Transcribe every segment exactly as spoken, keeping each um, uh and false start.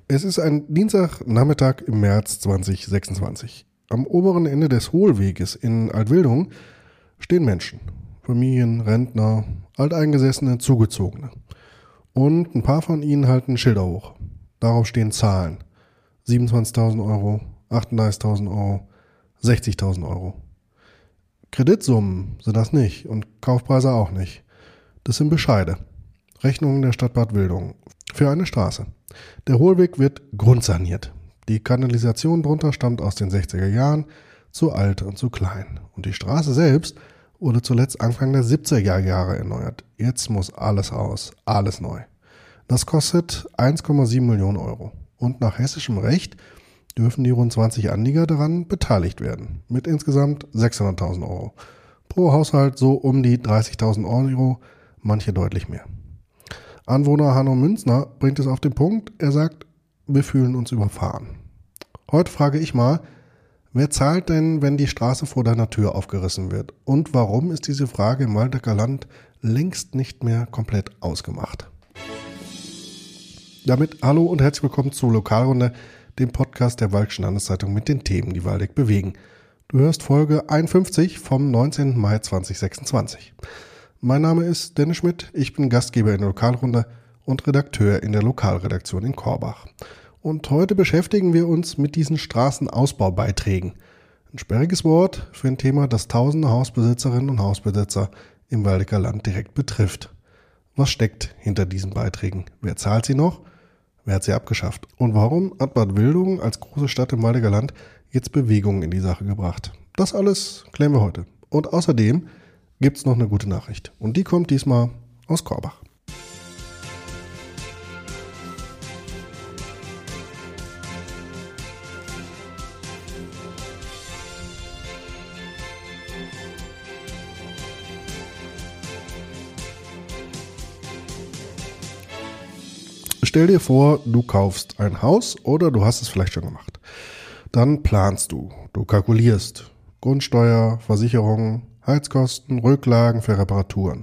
Es ist ein Dienstagnachmittag im März zweitausendsechsundzwanzig. Am oberen Ende des Hohlweges in Altwildung stehen Menschen. Familien, Rentner, Alteingesessene, Zugezogene. Und ein paar von ihnen halten Schilder hoch. Darauf stehen Zahlen. siebenundzwanzigtausend Euro, achtunddreißigtausend Euro, sechzigtausend Euro. Kreditsummen sind das nicht und Kaufpreise auch nicht. Das sind Bescheide. Rechnungen der Stadt Bad Wildungen für eine Straße. Der Hohlweg wird grundsaniert. Die Kanalisation drunter stammt aus den sechziger Jahren, zu alt und zu klein. Und die Straße selbst wurde zuletzt Anfang der siebziger Jahre erneuert. Jetzt muss alles raus, alles neu. Das kostet eins Komma sieben Millionen Euro. Und nach hessischem Recht dürfen die rund zwanzig Anlieger daran beteiligt werden. Mit insgesamt sechshunderttausend Euro. Pro Haushalt so um die dreißigtausend Euro, manche deutlich mehr. Anwohner Hanno Münzner bringt es auf den Punkt. Er sagt, wir fühlen uns überfahren. Heute frage ich mal, wer zahlt denn, wenn die Straße vor deiner Tür aufgerissen wird? Und warum ist diese Frage im Waldecker Land längst nicht mehr komplett ausgemacht? Damit hallo und herzlich willkommen zur Lokalrunde, dem Podcast der Waldeckischen Landeszeitung mit den Themen, die Waldeck bewegen. Du hörst Folge einundfünfzig vom neunzehnten Mai zweitausendsechsundzwanzig. Mein Name ist Dennis Schmidt, ich bin Gastgeber in der Lokalrunde und Redakteur in der Lokalredaktion in Korbach. Und heute beschäftigen wir uns mit diesen Straßenausbaubeiträgen. Ein sperriges Wort für ein Thema, das tausende Hausbesitzerinnen und Hausbesitzer im Waldecker Land direkt betrifft. Was steckt hinter diesen Beiträgen? Wer zahlt sie noch? Wer hat sie abgeschafft? Und warum hat Bad Wildungen als große Stadt im Waldecker Land jetzt Bewegung in die Sache gebracht? Das alles klären wir heute. Und außerdem gibt es noch eine gute Nachricht. Und die kommt diesmal aus Korbach. Stell dir vor, du kaufst ein Haus oder du hast es vielleicht schon gemacht. Dann planst du, du kalkulierst Grundsteuer, Versicherungen, Heizkosten, Rücklagen für Reparaturen.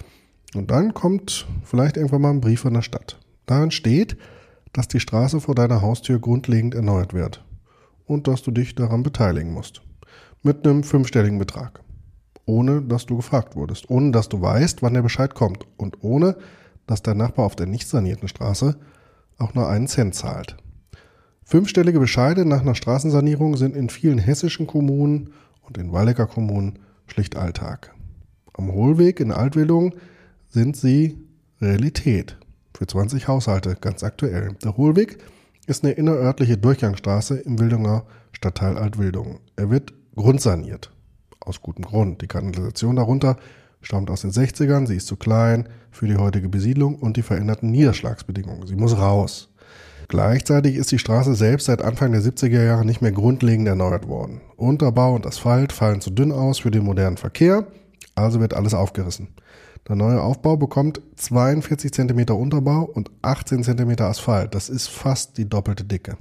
Und dann kommt vielleicht irgendwann mal ein Brief von der Stadt. Darin steht, dass die Straße vor deiner Haustür grundlegend erneuert wird und dass du dich daran beteiligen musst. Mit einem fünfstelligen Betrag. Ohne, dass du gefragt wurdest. Ohne, dass du weißt, wann der Bescheid kommt. Und ohne, dass dein Nachbar auf der nicht sanierten Straße auch nur einen Cent zahlt. Fünfstellige Bescheide nach einer Straßensanierung sind in vielen hessischen Kommunen und in Waldecker Kommunen schlicht Alltag. Am Hohlweg in Altwildungen sind sie Realität. Für zwanzig Haushalte ganz aktuell. Der Hohlweg ist eine innerörtliche Durchgangsstraße im Wildunger Stadtteil Altwildungen. Er wird grundsaniert. Aus gutem Grund. Die Kanalisation darunter stammt aus den sechzigern, sie ist zu klein für die heutige Besiedlung und die veränderten Niederschlagsbedingungen. Sie muss raus. Gleichzeitig ist die Straße selbst seit Anfang der siebziger Jahre nicht mehr grundlegend erneuert worden. Unterbau und Asphalt fallen zu dünn aus für den modernen Verkehr, also wird alles aufgerissen. Der neue Aufbau bekommt zweiundvierzig Zentimeter Unterbau und achtzehn Zentimeter Asphalt. Das ist fast die doppelte Dicke.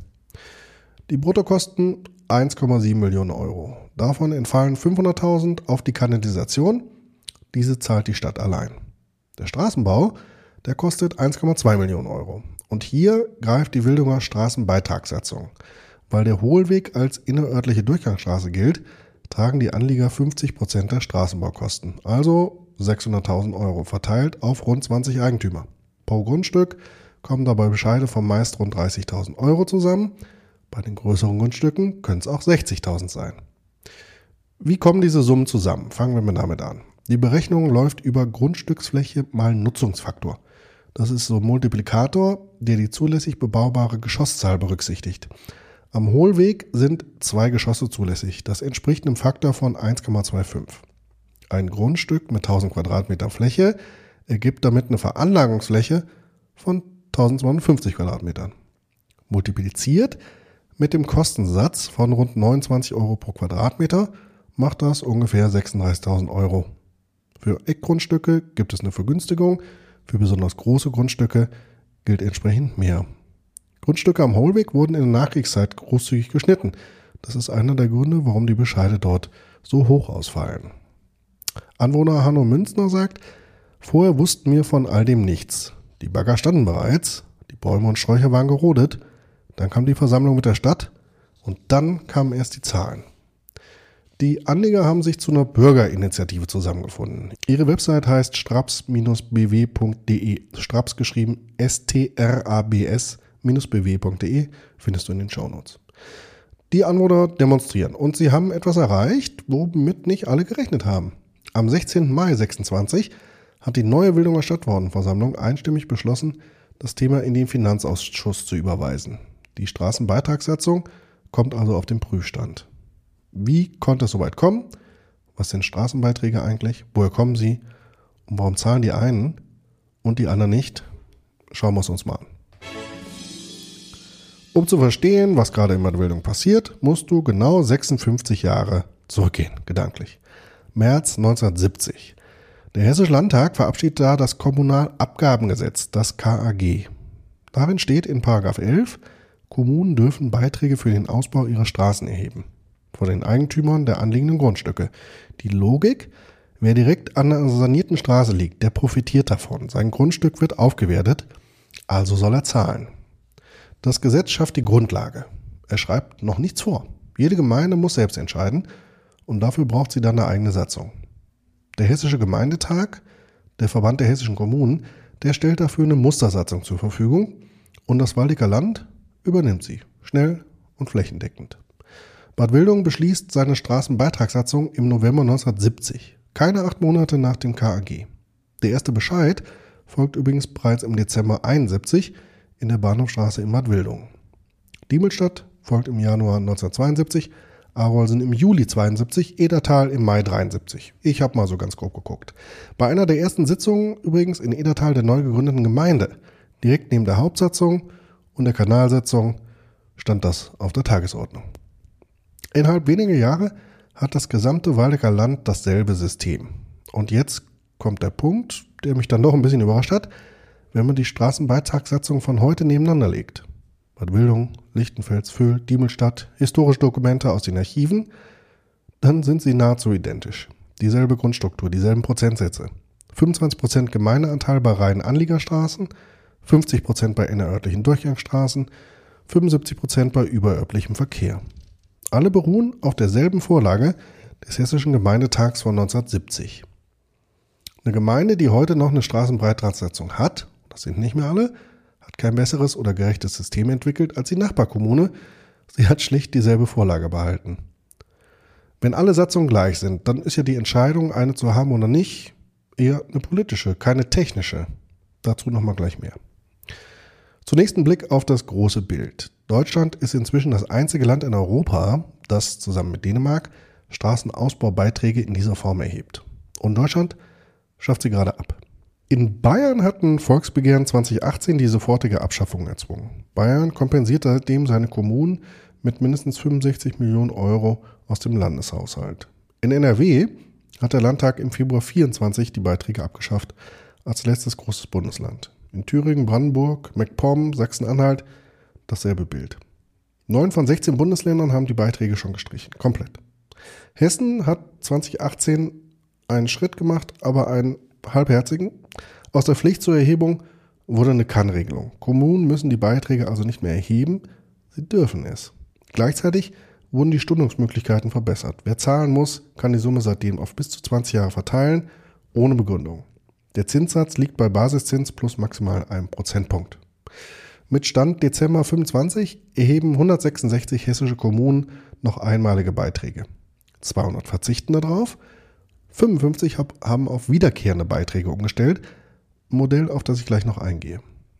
Die Bruttokosten eins Komma sieben Millionen Euro. Davon entfallen fünfhunderttausend auf die Kanalisation. Diese zahlt die Stadt allein. Der Straßenbau, der kostet eins Komma zwei Millionen Euro. Und hier greift die Wildunger Straßenbeitragssatzung. Weil der Hohlweg als innerörtliche Durchgangsstraße gilt, tragen die Anlieger fünfzig Prozent der Straßenbaukosten. Also sechshunderttausend Euro verteilt auf rund zwanzig Eigentümer. Pro Grundstück kommen dabei Bescheide von meist rund dreißigtausend Euro zusammen. Bei den größeren Grundstücken können es auch sechzigtausend sein. Wie kommen diese Summen zusammen? Fangen wir mal damit an. Die Berechnung läuft über Grundstücksfläche mal Nutzungsfaktor. Das ist so ein Multiplikator, der die zulässig bebaubare Geschosszahl berücksichtigt. Am Hohlweg sind zwei Geschosse zulässig. Das entspricht einem Faktor von eins Komma fünfundzwanzig. Ein Grundstück mit tausend Quadratmeter Fläche ergibt damit eine Veranlagungsfläche von tausendzweihundertfünfzig Quadratmetern. Multipliziert mit dem Kostensatz von rund neunundzwanzig Euro pro Quadratmeter macht das ungefähr sechsunddreißigtausend Euro. Für Eckgrundstücke gibt es eine Vergünstigung, für besonders große Grundstücke gilt entsprechend mehr. Grundstücke am Hohlweg wurden in der Nachkriegszeit großzügig geschnitten. Das ist einer der Gründe, warum die Bescheide dort so hoch ausfallen. Anwohner Hanno Münzner sagt, vorher wussten wir von all dem nichts. Die Bagger standen bereits, die Bäume und Sträucher waren gerodet, Dann kam die Versammlung mit der Stadt und dann kamen erst die Zahlen. Die Anleger haben sich zu einer Bürgerinitiative zusammengefunden. Ihre Website heißt straps b w punkt d e. Straps geschrieben S T R A B S b w punkt d e findest du in den Shownotes. Die Anwohner demonstrieren und sie haben etwas erreicht, womit nicht alle gerechnet haben. Am sechzehnten Mai sechsundzwanzig hat die neue Wildunger Stadtverordnetenversammlung einstimmig beschlossen, das Thema in den Finanzausschuss zu überweisen. Die Straßenbeitragssatzung kommt also auf den Prüfstand. Wie konnte es soweit kommen? Was sind Straßenbeiträge eigentlich? Woher kommen sie? Und warum zahlen die einen und die anderen nicht? Schauen wir es uns mal an. Um zu verstehen, was gerade in Bad Wildung passiert, musst du genau sechsundfünfzig Jahre zurückgehen, gedanklich. März neunzehnhundertsiebzig. Der Hessische Landtag verabschiedet da das Kommunalabgabengesetz, das K A G. Darin steht in Paragraph elf, Kommunen dürfen Beiträge für den Ausbau ihrer Straßen erheben. Von den Eigentümern der anliegenden Grundstücke. Die Logik: Wer direkt an einer sanierten Straße liegt, der profitiert davon. Sein Grundstück wird aufgewertet, also soll er zahlen. Das Gesetz schafft die Grundlage. Er schreibt noch nichts vor. Jede Gemeinde muss selbst entscheiden und dafür braucht sie dann eine eigene Satzung. Der Hessische Gemeindetag, der Verband der hessischen Kommunen, der stellt dafür eine Mustersatzung zur Verfügung und das Waldecker Land übernimmt sie, schnell und flächendeckend. Bad Wildung beschließt seine Straßenbeitragssatzung im November neunzehnhundertsiebzig, keine acht Monate nach dem K A G. Der erste Bescheid folgt übrigens bereits im Dezember einundsiebzig in der Bahnhofstraße in Bad Wildung. Diemelstadt folgt im Januar neunzehnhundertzweiundsiebzig, Arolsen im Juli zweiundsiebzig, Edertal im Mai dreiundsiebzig. Ich habe mal so ganz grob geguckt. Bei einer der ersten Sitzungen übrigens in Edertal der neu gegründeten Gemeinde, direkt neben der Hauptsatzung und der Kanalsatzung, stand das auf der Tagesordnung. Innerhalb weniger Jahre hat das gesamte Waldecker Land dasselbe System. Und jetzt kommt der Punkt, der mich dann doch ein bisschen überrascht hat, wenn man die Straßenbeitragssatzung von heute nebeneinander legt. Bad Wildung, Lichtenfels, Vöhl, Diemelstadt, historische Dokumente aus den Archiven, dann sind sie nahezu identisch. Dieselbe Grundstruktur, dieselben Prozentsätze. fünfundzwanzig Prozent Gemeindeanteil bei reinen Anliegerstraßen, fünfzig Prozent bei innerörtlichen Durchgangsstraßen, fünfundsiebzig Prozent bei überörtlichem Verkehr. Alle beruhen auf derselben Vorlage des Hessischen Gemeindetags von neunzehnhundertsiebzig. Eine Gemeinde, die heute noch eine Straßenbeitragssatzung hat, das sind nicht mehr alle, hat kein besseres oder gerechtes System entwickelt als die Nachbarkommune. Sie hat schlicht dieselbe Vorlage behalten. Wenn alle Satzungen gleich sind, dann ist ja die Entscheidung, eine zu haben oder nicht, eher eine politische, keine technische. Dazu nochmal gleich mehr. Zunächst ein Blick auf das große Bild. Deutschland ist inzwischen das einzige Land in Europa, das zusammen mit Dänemark Straßenausbaubeiträge in dieser Form erhebt. Und Deutschland schafft sie gerade ab. In Bayern hat ein Volksbegehren zweitausendachtzehn die sofortige Abschaffung erzwungen. Bayern kompensiert seitdem seine Kommunen mit mindestens fünfundsechzig Millionen Euro aus dem Landeshaushalt. In N R W hat der Landtag im Februar vierundzwanzig die Beiträge abgeschafft, als letztes großes Bundesland. In Thüringen, Brandenburg, MacPom, Sachsen-Anhalt dasselbe Bild. Neun von sechzehn Bundesländern haben die Beiträge schon gestrichen, komplett. Hessen hat zweitausendachtzehn einen Schritt gemacht, aber einen halbherzigen. Aus der Pflicht zur Erhebung wurde eine Kann-Regelung. Kommunen müssen die Beiträge also nicht mehr erheben, sie dürfen es. Gleichzeitig wurden die Stundungsmöglichkeiten verbessert. Wer zahlen muss, kann die Summe seitdem auf bis zu zwanzig Jahre verteilen, ohne Begründung. Der Zinssatz liegt bei Basiszins plus maximal einem Prozentpunkt. Mit Stand Dezember fünfundzwanzig erheben hundertsechsundsechzig hessische Kommunen noch einmalige Beiträge. zweihundert verzichten darauf, fünfundfünfzig haben auf wiederkehrende Beiträge umgestellt, ein Modell, auf das ich gleich noch eingehe.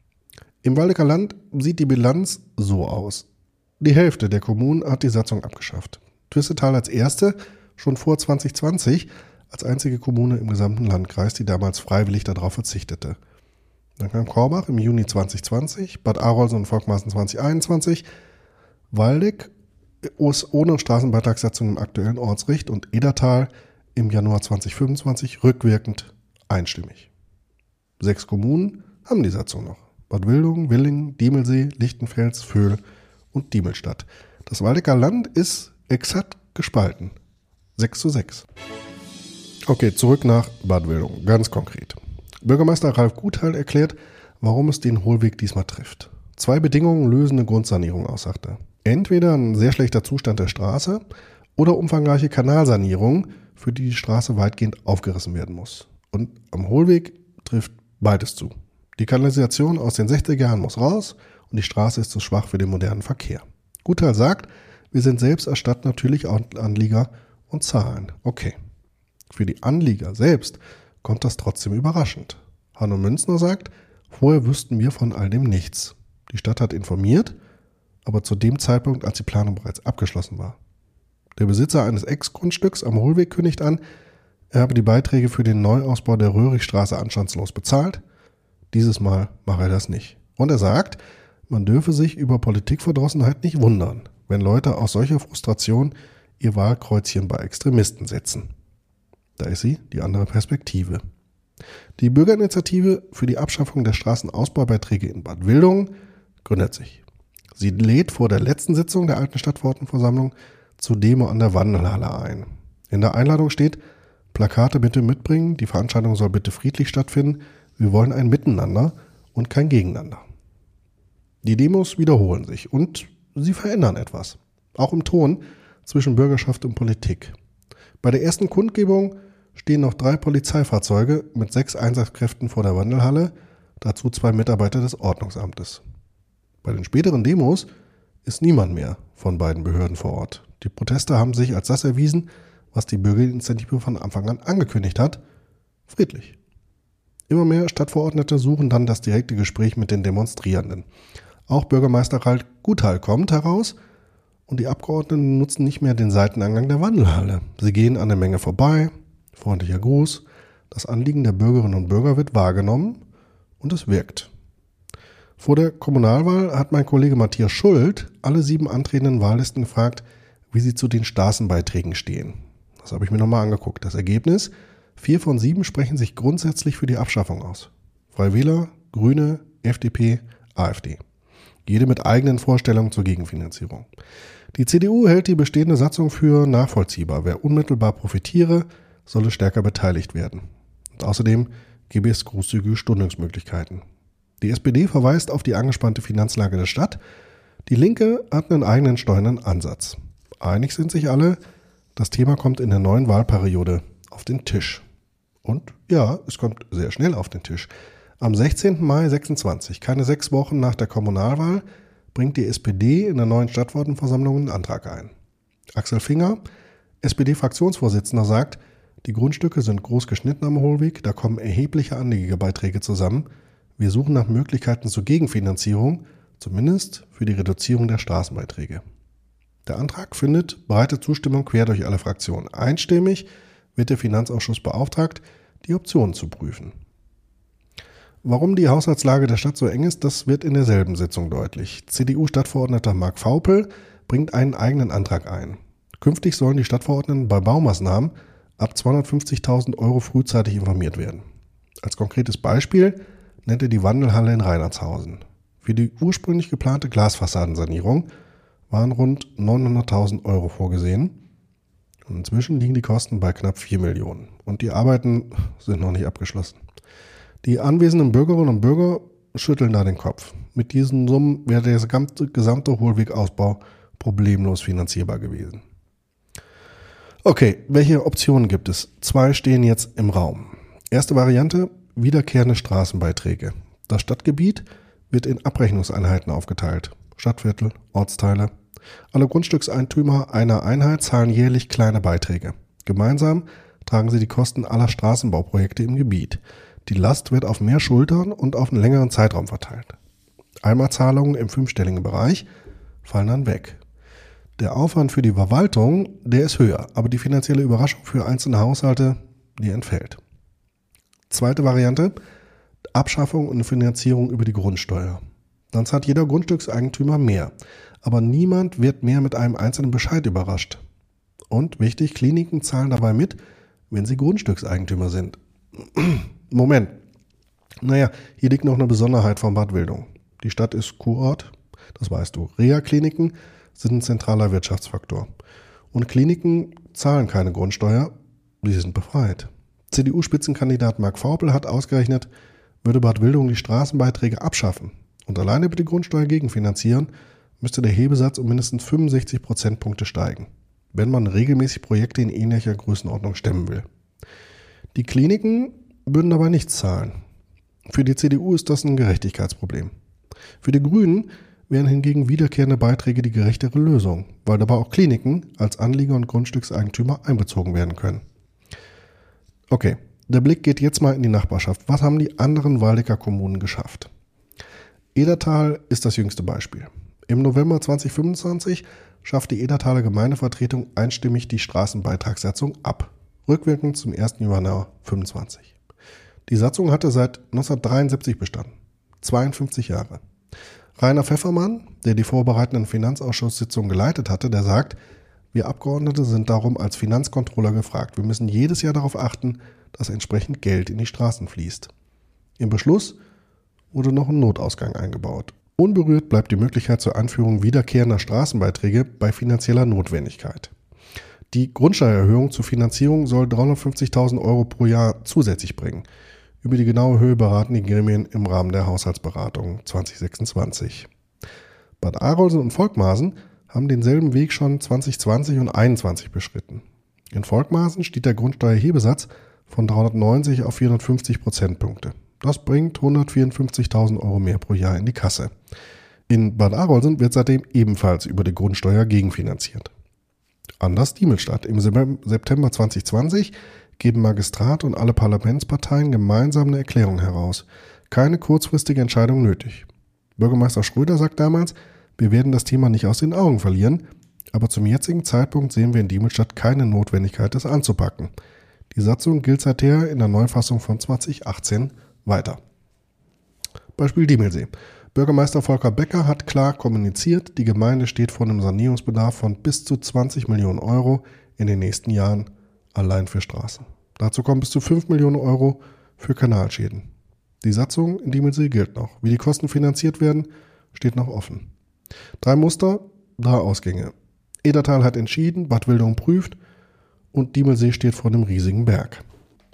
Im Waldecker Land sieht die Bilanz so aus. Die Hälfte der Kommunen hat die Satzung abgeschafft. Twistetal als erste, schon vor zwanzig zwanzig, als einzige Kommune im gesamten Landkreis, die damals freiwillig darauf verzichtete. Dann kam Korbach im Juni zwanzig zwanzig, Bad Arolsen und Volkmarsen zwanzig einundzwanzig, Waldeck ist ohne Straßenbeitragssatzung im aktuellen Ortsrecht und Edertal im Januar zwanzig fünfundzwanzig rückwirkend einstimmig. Sechs Kommunen haben die Satzung noch. Bad Wildung, Willingen, Diemelsee, Lichtenfels, Vöhl und Diemelstadt. Das Waldecker Land ist exakt gespalten. sechs zu sechs. Okay, zurück nach Bad Wildung, ganz konkret. Bürgermeister Ralf Guthall erklärt, warum es den Hohlweg diesmal trifft. Zwei Bedingungen lösen eine Grundsanierung aus, sagt er. Entweder ein sehr schlechter Zustand der Straße oder umfangreiche Kanalsanierung, für die die Straße weitgehend aufgerissen werden muss. Und am Hohlweg trifft beides zu. Die Kanalisation aus den sechziger Jahren muss raus und die Straße ist zu schwach für den modernen Verkehr. Gutteil sagt, wir sind selbst erstatt natürlich auch Anlieger und zahlen. Okay. Für die Anlieger selbst kommt das trotzdem überraschend. Hanno Münzner sagt, vorher wüssten wir von all dem nichts. Die Stadt hat informiert, aber zu dem Zeitpunkt, als die Planung bereits abgeschlossen war. Der Besitzer eines Ex-Grundstücks am Hohlweg kündigt an, er habe die Beiträge für den Neuausbau der Röhrichstraße anstandslos bezahlt. Dieses Mal mache er das nicht. Und er sagt, man dürfe sich über Politikverdrossenheit nicht wundern, wenn Leute aus solcher Frustration ihr Wahlkreuzchen bei Extremisten setzen. Da ist sie, die andere Perspektive. Die Bürgerinitiative für die Abschaffung der Straßenausbaubeiträge in Bad Wildungen gründet sich. Sie lädt vor der letzten Sitzung der alten Stadtverordnetenversammlung zur Demo an der Wandelhalle ein. In der Einladung steht, Plakate bitte mitbringen, die Veranstaltung soll bitte friedlich stattfinden, wir wollen ein Miteinander und kein Gegeneinander. Die Demos wiederholen sich und sie verändern etwas, auch im Ton zwischen Bürgerschaft und Politik. Bei der ersten Kundgebung stehen noch drei Polizeifahrzeuge mit sechs Einsatzkräften vor der Wandelhalle, dazu zwei Mitarbeiter des Ordnungsamtes. Bei den späteren Demos ist niemand mehr von beiden Behörden vor Ort. Die Proteste haben sich als das erwiesen, was die Bürgerinitiative von Anfang an angekündigt hat, friedlich. Immer mehr Stadtverordnete suchen dann das direkte Gespräch mit den Demonstrierenden. Auch Bürgermeister Ralf Gutteil kommt heraus und die Abgeordneten nutzen nicht mehr den Seiteneingang der Wandelhalle. Sie gehen an der Menge vorbei, freundlicher Gruß, das Anliegen der Bürgerinnen und Bürger wird wahrgenommen und es wirkt. Vor der Kommunalwahl hat mein Kollege Matthias Schuld alle sieben antretenden Wahllisten gefragt, wie sie zu den Straßenbeiträgen stehen. Das habe ich mir nochmal angeguckt. Das Ergebnis, vier von sieben sprechen sich grundsätzlich für die Abschaffung aus. Freie Wähler, Grüne, F D P, AfD. Jede mit eigenen Vorstellungen zur Gegenfinanzierung. Die C D U hält die bestehende Satzung für nachvollziehbar. Wer unmittelbar profitiere, solle stärker beteiligt werden. Und außerdem gebe es großzügige Stundungsmöglichkeiten. Die S P D verweist auf die angespannte Finanzlage der Stadt. Die Linke hat einen eigenen steuernden Ansatz. Einig sind sich alle, das Thema kommt in der neuen Wahlperiode auf den Tisch. Und ja, es kommt sehr schnell auf den Tisch. Am sechzehnten Mai sechsundzwanzig, keine sechs Wochen nach der Kommunalwahl, bringt die S P D in der neuen Stadtverordnetenversammlung einen Antrag ein. Axel Finger, S P D-Fraktionsvorsitzender, sagt, die Grundstücke sind groß geschnitten am Hohlweg, da kommen erhebliche Anliegerbeiträge zusammen. Wir suchen nach Möglichkeiten zur Gegenfinanzierung, zumindest für die Reduzierung der Straßenbeiträge. Der Antrag findet breite Zustimmung quer durch alle Fraktionen. Einstimmig wird der Finanzausschuss beauftragt, die Optionen zu prüfen. Warum die Haushaltslage der Stadt so eng ist, das wird in derselben Sitzung deutlich. C D U-Stadtverordneter Marc Vaupel bringt einen eigenen Antrag ein. Künftig sollen die Stadtverordneten bei Baumaßnahmen ab zweihundertfünfzigtausend Euro frühzeitig informiert werden. Als konkretes Beispiel nennt er die Wandelhalle in Reinhardshausen. Für die ursprünglich geplante Glasfassadensanierung waren rund neunhunderttausend Euro vorgesehen. Und inzwischen liegen die Kosten bei knapp vier Millionen. Und die Arbeiten sind noch nicht abgeschlossen. Die anwesenden Bürgerinnen und Bürger schütteln da den Kopf. Mit diesen Summen wäre der gesamte, gesamte Hohlwegausbau problemlos finanzierbar gewesen. Okay, welche Optionen gibt es? Zwei stehen jetzt im Raum. Erste Variante, wiederkehrende Straßenbeiträge. Das Stadtgebiet wird in Abrechnungseinheiten aufgeteilt. Stadtviertel, Ortsteile. Alle Grundstückseigentümer einer Einheit zahlen jährlich kleine Beiträge. Gemeinsam tragen sie die Kosten aller Straßenbauprojekte im Gebiet. Die Last wird auf mehr Schultern und auf einen längeren Zeitraum verteilt. Einmalzahlungen im fünfstelligen Bereich fallen dann weg. Der Aufwand für die Verwaltung, der ist höher, aber die finanzielle Überraschung für einzelne Haushalte, die entfällt. Zweite Variante, Abschaffung und Finanzierung über die Grundsteuer. Dann zahlt jeder Grundstückseigentümer mehr, aber niemand wird mehr mit einem einzelnen Bescheid überrascht. Und wichtig, Kliniken zahlen dabei mit, wenn sie Grundstückseigentümer sind. Moment. Naja, hier liegt noch eine Besonderheit von Bad Wildungen. Die Stadt ist Kurort, das weißt du. Reha-Kliniken sind ein zentraler Wirtschaftsfaktor. Und Kliniken zahlen keine Grundsteuer, sie sind befreit. C D U-Spitzenkandidat Marc Vaupel hat ausgerechnet, würde Bad Wildungen die Straßenbeiträge abschaffen, Und alleine über die Grundsteuer gegenfinanzieren müsste der Hebesatz um mindestens fünfundsechzig Prozentpunkte steigen, wenn man regelmäßig Projekte in ähnlicher Größenordnung stemmen will. Die Kliniken würden dabei nichts zahlen. Für die C D U ist das ein Gerechtigkeitsproblem. Für die Grünen wären hingegen wiederkehrende Beiträge die gerechtere Lösung, weil dabei auch Kliniken als Anlieger und Grundstückseigentümer einbezogen werden können. Okay, der Blick geht jetzt mal in die Nachbarschaft. Was haben die anderen Waldecker Kommunen geschafft? Edertal ist das jüngste Beispiel. Im November zweitausendfünfundzwanzig schafft die Edertaler Gemeindevertretung einstimmig die Straßenbeitragssatzung ab, rückwirkend zum ersten Januar fünfundzwanzig. Die Satzung hatte seit neunzehnhundertdreiundsiebzig bestanden, zweiundfünfzig Jahre. Rainer Pfeffermann, der die vorbereitenden Finanzausschusssitzungen geleitet hatte, der sagt, wir Abgeordnete sind darum als Finanzcontroller gefragt. Wir müssen jedes Jahr darauf achten, dass entsprechend Geld in die Straßen fließt. Im Beschluss wurde noch ein Notausgang eingebaut. Unberührt bleibt die Möglichkeit zur Einführung wiederkehrender Straßenbeiträge bei finanzieller Notwendigkeit. Die Grundsteuererhöhung zur Finanzierung soll dreihundertfünfzigtausend Euro pro Jahr zusätzlich bringen. Über die genaue Höhe beraten die Gremien im Rahmen der Haushaltsberatung zweitausendsechsundzwanzig. Bad Arolsen und Volkmarsen haben denselben Weg schon zweitausendzwanzig und zweitausendeinundzwanzig beschritten. In Volkmarsen steht der Grundsteuerhebesatz von dreihundertneunzig auf vierhundertfünfzig Prozentpunkte. Das bringt hundertvierundfünfzigtausend Euro mehr pro Jahr in die Kasse. In Bad Arolsen wird seitdem ebenfalls über die Grundsteuer gegenfinanziert. Anders Diemelstadt. Im September zweitausendzwanzig geben Magistrat und alle Parlamentsparteien gemeinsam eine Erklärung heraus. Keine kurzfristige Entscheidung nötig. Bürgermeister Schröder sagt damals, wir werden das Thema nicht aus den Augen verlieren, aber zum jetzigen Zeitpunkt sehen wir in Diemelstadt keine Notwendigkeit, es anzupacken. Die Satzung gilt seither in der Neufassung von zweitausendachtzehn weiter. Beispiel Diemelsee. Bürgermeister Volker Becker hat klar kommuniziert, die Gemeinde steht vor einem Sanierungsbedarf von bis zu zwanzig Millionen Euro in den nächsten Jahren allein für Straßen. Dazu kommen bis zu fünf Millionen Euro für Kanalschäden. Die Satzung in Diemelsee gilt noch. Wie die Kosten finanziert werden, steht noch offen. Drei Muster, drei Ausgänge. Edertal hat entschieden, Bad Wildungen prüft und Diemelsee steht vor einem riesigen Berg.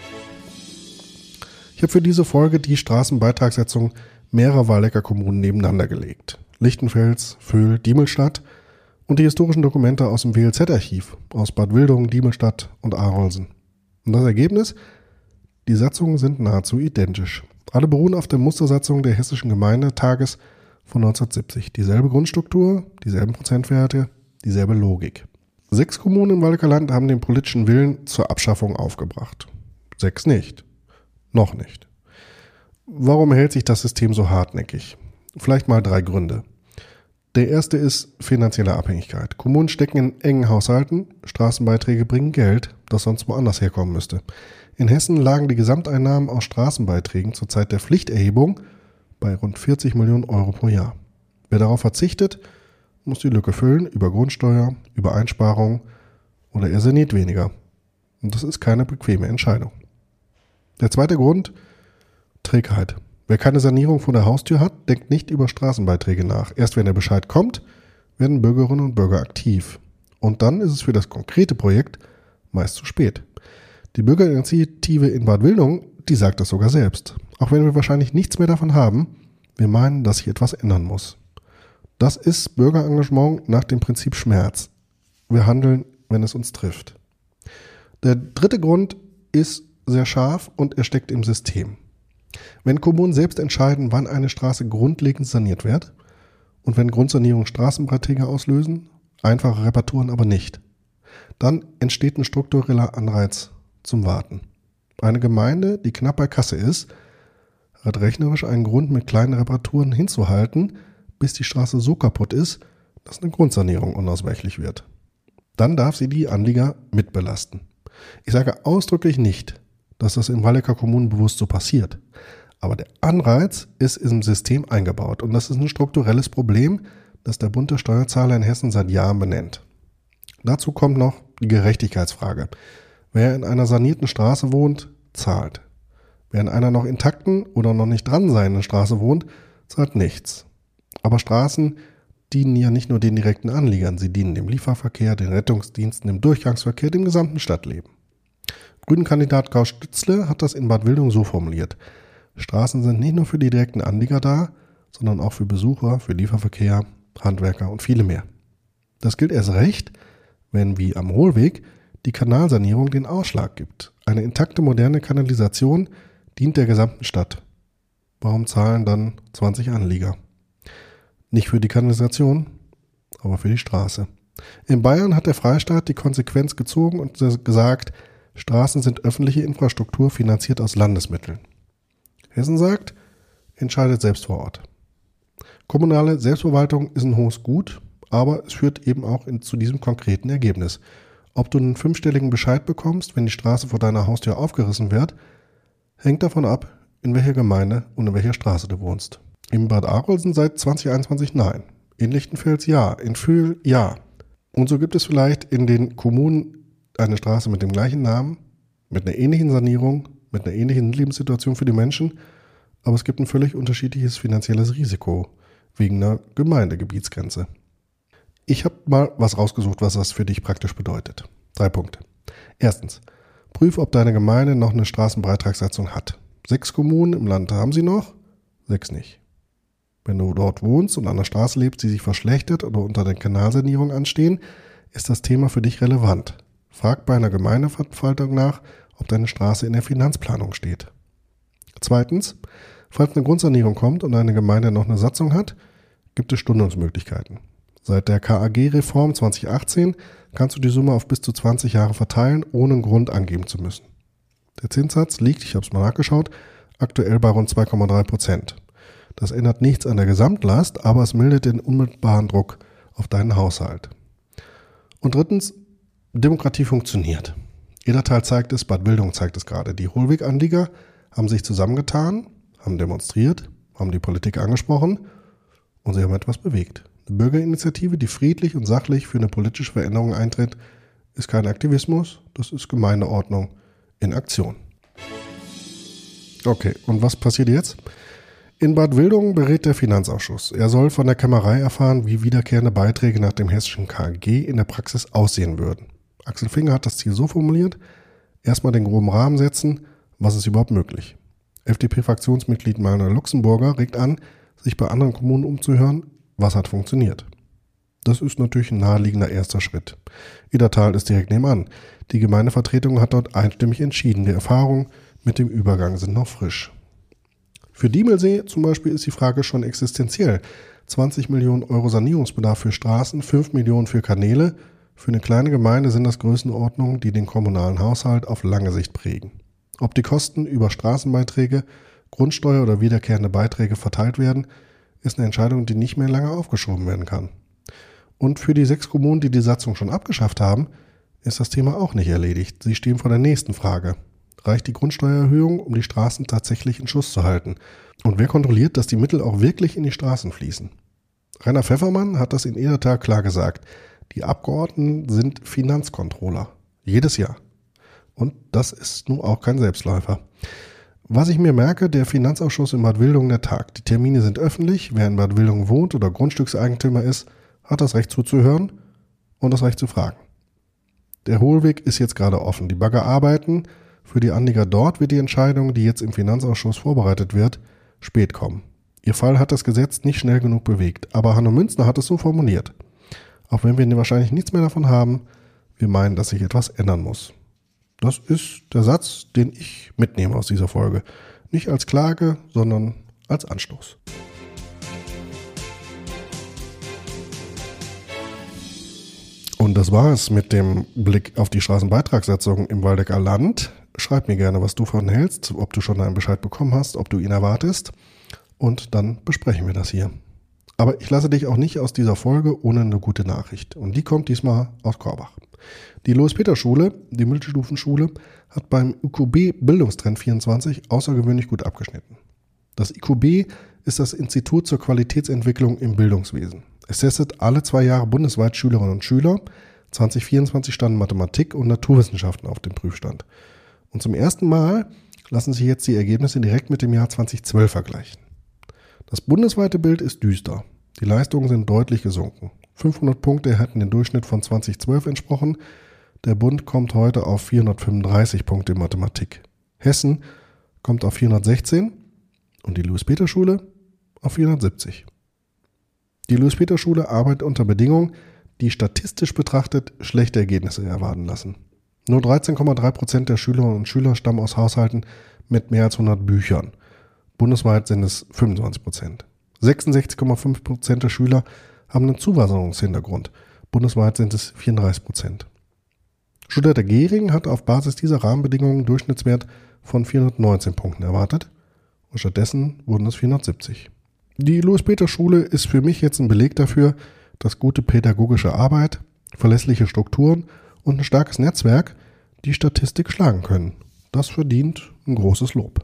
Ich habe für diese Folge die Straßenbeitragssetzung mehrerer Waldecker Kommunen nebeneinander gelegt. Lichtenfels, Vöhl, Diemelstadt und die historischen Dokumente aus dem W L Z-Archiv aus Bad Wildungen, Diemelstadt und Arolsen. Und das Ergebnis? Die Satzungen sind nahezu identisch. Alle beruhen auf der Mustersatzung der Hessischen Gemeindetages von neunzehnhundertsiebzig. Dieselbe Grundstruktur, dieselben Prozentwerte, dieselbe Logik. Sechs Kommunen im Waldecker Land haben den politischen Willen zur Abschaffung aufgebracht. Sechs nicht. Noch nicht. Warum hält sich das System so hartnäckig? Vielleicht mal drei Gründe. Der erste ist finanzielle Abhängigkeit. Kommunen stecken in engen Haushalten, Straßenbeiträge bringen Geld, das sonst woanders herkommen müsste. In Hessen lagen die Gesamteinnahmen aus Straßenbeiträgen zur Zeit der Pflichterhebung bei rund vierzig Millionen Euro pro Jahr. Wer darauf verzichtet, muss die Lücke füllen über Grundsteuer, über Einsparungen oder er saniert weniger. Und das ist keine bequeme Entscheidung. Der zweite Grund, Trägheit. Wer keine Sanierung vor der Haustür hat, denkt nicht über Straßenbeiträge nach. Erst wenn der Bescheid kommt, werden Bürgerinnen und Bürger aktiv. Und dann ist es für das konkrete Projekt meist zu spät. Die Bürgerinitiative in Bad Wildungen, die sagt das sogar selbst. Auch wenn wir wahrscheinlich nichts mehr davon haben, wir meinen, dass sich etwas ändern muss. Das ist Bürgerengagement nach dem Prinzip Schmerz. Wir handeln, wenn es uns trifft. Der dritte Grund ist sehr scharf und er steckt im System. Wenn Kommunen selbst entscheiden, wann eine Straße grundlegend saniert wird und wenn Grundsanierungen Straßenbeiträge auslösen, einfache Reparaturen aber nicht, dann entsteht ein struktureller Anreiz zum Warten. Eine Gemeinde, die knapp bei Kasse ist, hat rechnerisch einen Grund, mit kleinen Reparaturen hinzuhalten, bis die Straße so kaputt ist, dass eine Grundsanierung unausweichlich wird. Dann darf sie die Anlieger mitbelasten. Ich sage ausdrücklich nicht, dass das in Waldecker Kommunen bewusst so passiert. Aber der Anreiz ist im System eingebaut und das ist ein strukturelles Problem, das der Bund der Steuerzahler in Hessen seit Jahren benennt. Dazu kommt noch die Gerechtigkeitsfrage. Wer in einer sanierten Straße wohnt, zahlt. Wer in einer noch intakten oder noch nicht dran seienden Straße wohnt, zahlt nichts. Aber Straßen dienen ja nicht nur den direkten Anliegern, sie dienen dem Lieferverkehr, den Rettungsdiensten, dem Durchgangsverkehr, dem gesamten Stadtleben. Grünen-Kandidat Klaus Stützle hat das in Bad Wildungen so formuliert. Straßen sind nicht nur für die direkten Anlieger da, sondern auch für Besucher, für Lieferverkehr, Handwerker und viele mehr. Das gilt erst recht, wenn wie am Hohlweg die Kanalsanierung den Ausschlag gibt. Eine intakte moderne Kanalisation dient der gesamten Stadt. Warum zahlen dann zwanzig Anlieger? Nicht für die Kanalisation, aber für die Straße. In Bayern hat der Freistaat die Konsequenz gezogen und gesagt, Straßen sind öffentliche Infrastruktur finanziert aus Landesmitteln. Hessen sagt, entscheidet selbst vor Ort. Kommunale Selbstverwaltung ist ein hohes Gut, aber es führt eben auch in, zu diesem konkreten Ergebnis. Ob du einen fünfstelligen Bescheid bekommst, wenn die Straße vor deiner Haustür aufgerissen wird, hängt davon ab, in welcher Gemeinde und in welcher Straße du wohnst. In Bad Arolsen seit zwanzig einundzwanzig nein. In Lichtenfels ja. In Vöhl ja. Und so gibt es vielleicht in den Kommunen eine Straße mit dem gleichen Namen, mit einer ähnlichen Sanierung, mit einer ähnlichen Lebenssituation für die Menschen, aber es gibt ein völlig unterschiedliches finanzielles Risiko wegen einer Gemeindegebietsgrenze. Ich habe mal was rausgesucht, was das für dich praktisch bedeutet. Drei Punkte. Erstens, prüf, ob deine Gemeinde noch eine Straßenbeitragssatzung hat. Sechs Kommunen im Land haben sie noch, sechs nicht. Wenn du dort wohnst und an einer Straße lebst, die sich verschlechtert oder unter der Kanalsanierung anstehen, ist das Thema für dich relevant. Frag bei einer Gemeindeverwaltung nach, ob deine Straße in der Finanzplanung steht. Zweitens, falls eine Grundsanierung kommt und deine Gemeinde noch eine Satzung hat, gibt es Stundungsmöglichkeiten. Seit der K A G-Reform zwanzig achtzehn kannst du die Summe auf bis zu zwanzig Jahre verteilen, ohne einen Grund angeben zu müssen. Der Zinssatz liegt, ich habe es mal nachgeschaut, aktuell bei rund zwei Komma drei Prozent. Das ändert nichts an der Gesamtlast, aber es mildert den unmittelbaren Druck auf deinen Haushalt. Und drittens, Demokratie funktioniert. Edertal zeigt es, Bad Wildungen zeigt es gerade. Die Hohlweganlieger haben sich zusammengetan, haben demonstriert, haben die Politik angesprochen und sie haben etwas bewegt. Eine Bürgerinitiative, die friedlich und sachlich für eine politische Veränderung eintritt, ist kein Aktivismus, das ist Gemeindeordnung in Aktion. Okay, und was passiert jetzt? In Bad Wildungen berät der Finanzausschuss. Er soll von der Kämmerei erfahren, wie wiederkehrende Beiträge nach dem hessischen K A G in der Praxis aussehen würden. Axel Finger hat das Ziel so formuliert: erstmal den groben Rahmen setzen, was ist überhaupt möglich. F D P-Fraktionsmitglied Manuel Luxemburger regt an, sich bei anderen Kommunen umzuhören, was hat funktioniert. Das ist natürlich ein naheliegender erster Schritt. Edertal ist direkt nebenan. Die Gemeindevertretung hat dort einstimmig entschieden. Die Erfahrungen mit dem Übergang sind noch frisch. Für Diemelsee zum Beispiel ist die Frage schon existenziell. zwanzig Millionen Euro Sanierungsbedarf für Straßen, fünf Millionen für Kanäle. Für eine kleine Gemeinde sind das Größenordnungen, die den kommunalen Haushalt auf lange Sicht prägen. Ob die Kosten über Straßenbeiträge, Grundsteuer oder wiederkehrende Beiträge verteilt werden, ist eine Entscheidung, die nicht mehr lange aufgeschoben werden kann. Und für die sechs Kommunen, die die Satzung schon abgeschafft haben, ist das Thema auch nicht erledigt. Sie stehen vor der nächsten Frage. Reicht die Grundsteuererhöhung, um die Straßen tatsächlich in Schuss zu halten? Und wer kontrolliert, dass die Mittel auch wirklich in die Straßen fließen? Rainer Pfeffermann hat das in Edertal klar gesagt. Die Abgeordneten sind Finanzcontroller. Jedes Jahr. Und das ist nun auch kein Selbstläufer. Was ich mir merke, der Finanzausschuss in Bad Wildungen, der tagt. Die Termine sind öffentlich. Wer in Bad Wildungen wohnt oder Grundstückseigentümer ist, hat das Recht zuzuhören und das Recht zu fragen. Der Hohlweg ist jetzt gerade offen. Die Bagger arbeiten. Für die Anlieger dort wird die Entscheidung, die jetzt im Finanzausschuss vorbereitet wird, spät kommen. Ihr Fall hat das Gesetz nicht schnell genug bewegt, aber Hanno Münzner hat es so formuliert. Auch wenn wir wahrscheinlich nichts mehr davon haben, wir meinen, dass sich etwas ändern muss. Das ist der Satz, den ich mitnehme aus dieser Folge. Nicht als Klage, sondern als Anstoß. Und das war es mit dem Blick auf die Straßenbeitragssatzung im Waldecker Land. Schreib mir gerne, was du davon hältst, ob du schon einen Bescheid bekommen hast, ob du ihn erwartest. Und dann besprechen wir das hier. Aber ich lasse dich auch nicht aus dieser Folge ohne eine gute Nachricht. Und die kommt diesmal aus Korbach. Die Louis-Peter-Schule, die Mittelstufenschule, hat beim I Q B Bildungstrend vierundzwanzig außergewöhnlich gut abgeschnitten. Das I Q B ist das Institut zur Qualitätsentwicklung im Bildungswesen. Es testet alle zwei Jahre bundesweit Schülerinnen und Schüler. zwanzig vierundzwanzig standen Mathematik und Naturwissenschaften auf dem Prüfstand. Und zum ersten Mal lassen sich jetzt die Ergebnisse direkt mit dem Jahr zweitausendzwölf vergleichen. Das bundesweite Bild ist düster. Die Leistungen sind deutlich gesunken. fünfhundert Punkte hätten den Durchschnitt von zweitausendzwölf entsprochen. Der Bund kommt heute auf vierhundertfünfunddreißig Punkte in Mathematik. Hessen kommt auf vierhundertsechzehn und die Louis-Peter-Schule auf vierhundertsiebzig. Die Louis-Peter-Schule arbeitet unter Bedingungen, die statistisch betrachtet schlechte Ergebnisse erwarten lassen. Nur dreizehn Komma drei Prozent der Schülerinnen und Schüler stammen aus Haushalten mit mehr als hundert Büchern. Bundesweit sind es fünfundzwanzig Prozent. sechsundsechzig Komma fünf Prozent der Schüler haben einen Zuwanderungshintergrund. Bundesweit sind es vierunddreißig Prozent. Stuttgarter Gehring hat auf Basis dieser Rahmenbedingungen einen Durchschnittswert von vierhundertneunzehn Punkten erwartet und stattdessen wurden es vierhundertsiebzig. Die Louis-Peter-Schule ist für mich jetzt ein Beleg dafür, dass gute pädagogische Arbeit, verlässliche Strukturen und ein starkes Netzwerk die Statistik schlagen können. Das verdient ein großes Lob.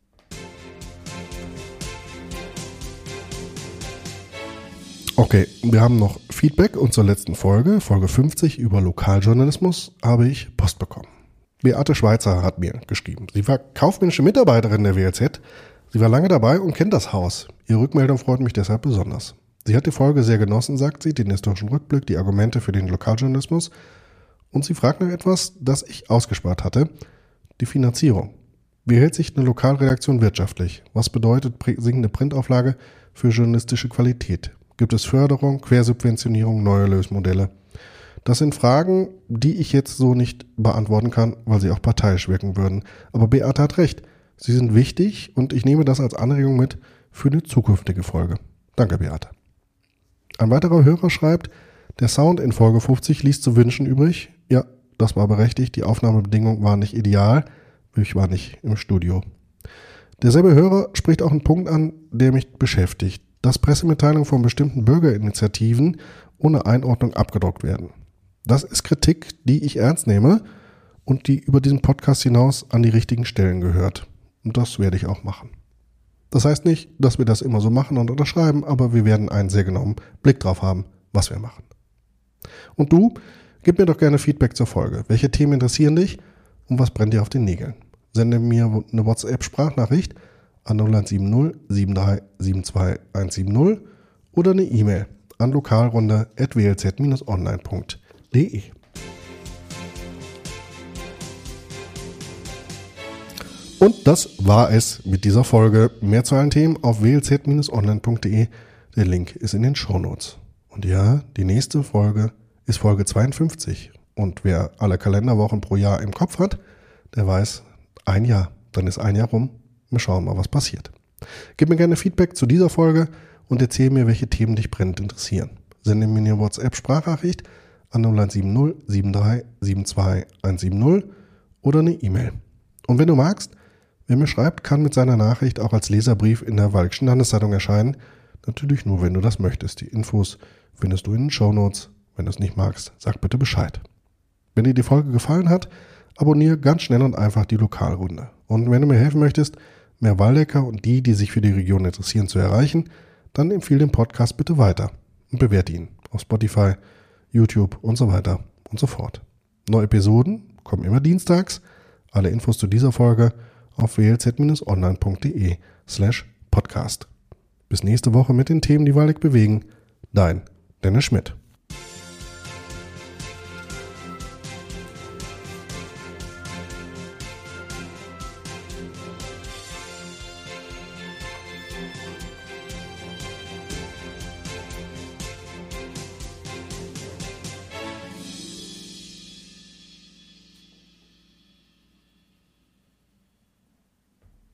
Okay, wir haben noch Feedback und zur letzten Folge, Folge fünfzig über Lokaljournalismus, habe ich Post bekommen. Beate Schweizer hat mir geschrieben. Sie war kaufmännische Mitarbeiterin der W L Z. Sie war lange dabei und kennt das Haus. Ihre Rückmeldung freut mich deshalb besonders. Sie hat die Folge sehr genossen, sagt sie, den historischen Rückblick, die Argumente für den Lokaljournalismus. Und sie fragt nach etwas, das ich ausgespart hatte, die Finanzierung. Wie hält sich eine Lokalredaktion wirtschaftlich? Was bedeutet sinkende Printauflage für journalistische Qualität? Gibt es Förderung, Quersubventionierung, neue Lösmodelle? Das sind Fragen, die ich jetzt so nicht beantworten kann, weil sie auch parteiisch wirken würden. Aber Beate hat recht. Sie sind wichtig und ich nehme das als Anregung mit für eine zukünftige Folge. Danke, Beate. Ein weiterer Hörer schreibt, der Sound in Folge fünfzig ließ zu wünschen übrig. Ja, das war berechtigt. Die Aufnahmebedingungen waren nicht ideal. Ich war nicht im Studio. Derselbe Hörer spricht auch einen Punkt an, der mich beschäftigt. Dass Pressemitteilungen von bestimmten Bürgerinitiativen ohne Einordnung abgedruckt werden. Das ist Kritik, die ich ernst nehme und die über diesen Podcast hinaus an die richtigen Stellen gehört. Und das werde ich auch machen. Das heißt nicht, dass wir das immer so machen und unterschreiben, aber wir werden einen sehr genauen Blick drauf haben, was wir machen. Und du, gib mir doch gerne Feedback zur Folge. Welche Themen interessieren dich und was brennt dir auf den Nägeln? Sende mir eine WhatsApp-Sprachnachricht an null eins sieben null sieben drei sieben zwei eins sieben null oder eine E-Mail an lokalrunde at w l z dash online punkt d e. Und das war es mit dieser Folge. Mehr zu allen Themen auf w l z dash online punkt d e. Der Link ist in den Shownotes. Und ja, die nächste Folge ist Folge zweiundfünfzig. Und wer alle Kalenderwochen pro Jahr im Kopf hat, der weiß, ein Jahr, dann ist ein Jahr rum. Wir schauen mal, was passiert. Gib mir gerne Feedback zu dieser Folge und erzähl mir, welche Themen dich brennend interessieren. Sende mir eine WhatsApp-Sprachnachricht an null eins sieben null sieben drei sieben zwei eins sieben null oder eine E-Mail. Und wenn du magst, wer mir schreibt, kann mit seiner Nachricht auch als Leserbrief in der Walkischen Landeszeitung erscheinen. Natürlich nur, wenn du das möchtest. Die Infos findest du in den Shownotes. Wenn du es nicht magst, sag bitte Bescheid. Wenn dir die Folge gefallen hat, abonniere ganz schnell und einfach die Lokalrunde. Und wenn du mir helfen möchtest, mehr Waldecker und die, die sich für die Region interessieren, zu erreichen, dann empfehle den Podcast bitte weiter und bewerte ihn auf Spotify, YouTube und so weiter und so fort. Neue Episoden kommen immer dienstags. Alle Infos zu dieser Folge auf w l z dash online punkt d e slash podcast. Bis nächste Woche mit den Themen, die Waldeck bewegen. Dein Dennis Schmidt.